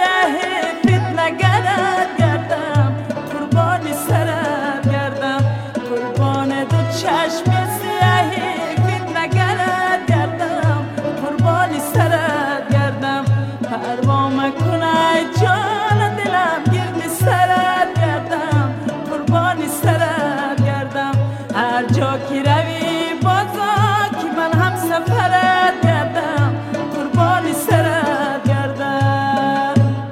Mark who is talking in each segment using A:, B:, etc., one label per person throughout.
A: سیاه فتنه گرد گردم، قربان سرت گردم، قربان دو چشم سیاه فتنه گرد گردم، قربان سرت گردم. پروا مکنه جان دلم گرد سرت گردم، قربان سرت گردم. هر جا که روی بازا که من هم سفرت گردم، قربان سرت گردم.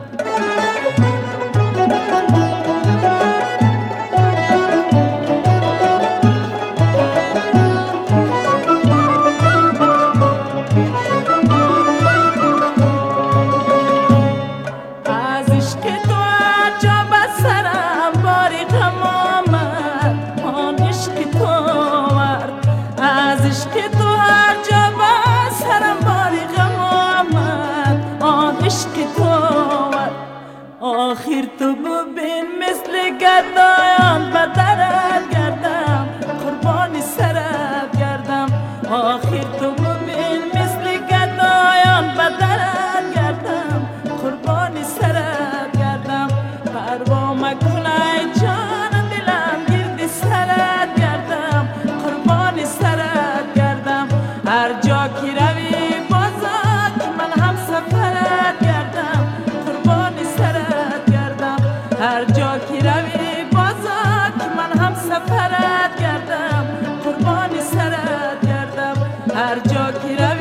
A: از عشق تو عجب از سرم باری غم آمد، آن عشق تو آورد. از عشق تو عجب از سرم باری غم آمد، آن عشق تو آورد. آخر تو ببین مثل گدایان به درت گردم، قربان سرت گردم. آخر تو ببین مثل گدایان به درت گردم، قربان سرت گردم. پروا مکنه جان دلم گرد سرت گردم، قربان سرت گردم. هر جا که روی بازا که من هم سفرت گردم، قربان سرت گردم. هر جا که روی بازا که من هم سفرت گردم، قربان سرت گردم. هر جا که روی